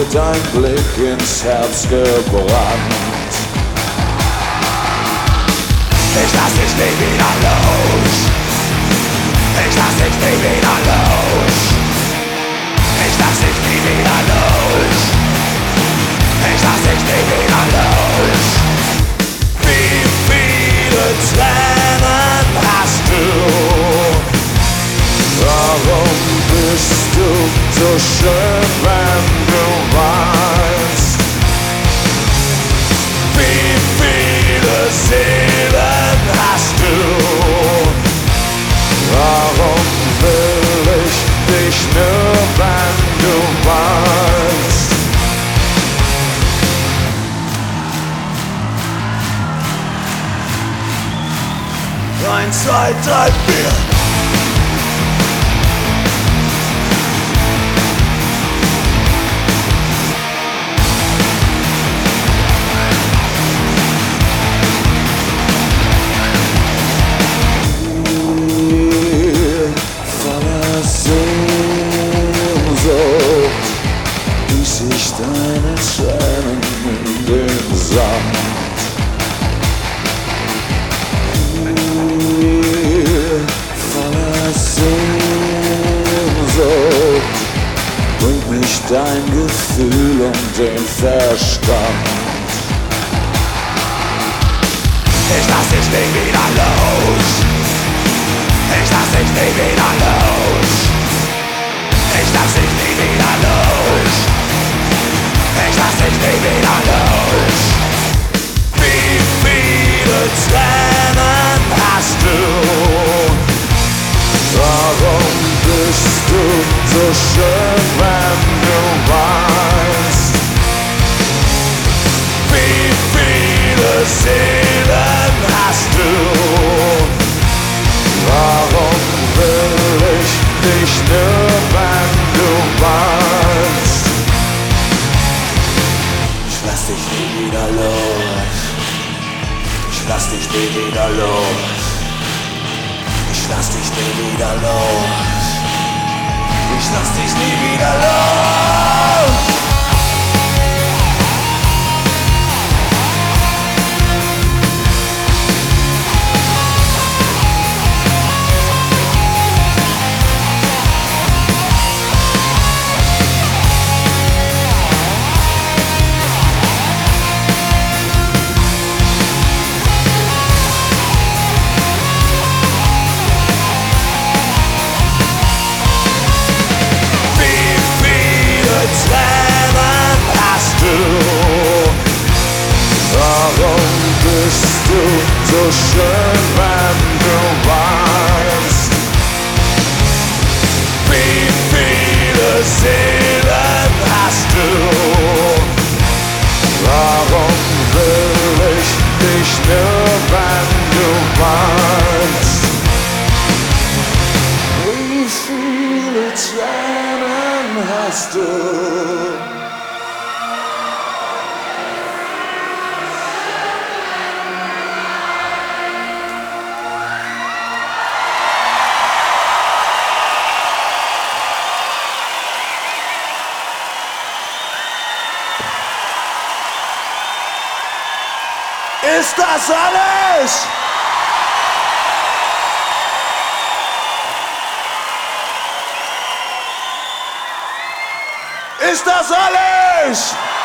mir dein Blick ins Herz gebrannt. Ich lass dich nie wieder los. Ich lass dich nie wieder los. Ich lass dich nie wieder los. Ich lass dich nie wieder los. Wie viele Tränen hast du? Warum bist du so schön, wenn du weinst? Wie viele Seelen hast du? Warum will ich dich nur, wenn du weinst? 1, 2, 3, 4. Deine Tränen in den Sand. Voller Sehnsucht bringt mich dein Gefühl um den Verstand. Ich lass dich nie wieder los. Ich lass dich nie wieder los. Ich lass dich nie wieder los. Ich lass dich nie wieder los. Wie viele Tränen hast du? Warum bist du so schön, wenn du weinst? Wie viele Seelen hast du? Warum will ich dich nur, wenn du weinst? Ich lass dich nie wieder los. Ich lass dich nie wieder los. Ich lass dich nie wieder los. Ich lass dich nie wieder los. Tränen hast du? Warum bist du so schön, wenn du weinst? Wie viele Seelen hast du? Warum will ich dich nur, wenn du weinst? Wie viele Tränen hast du? Ist das alles? Ist das alles?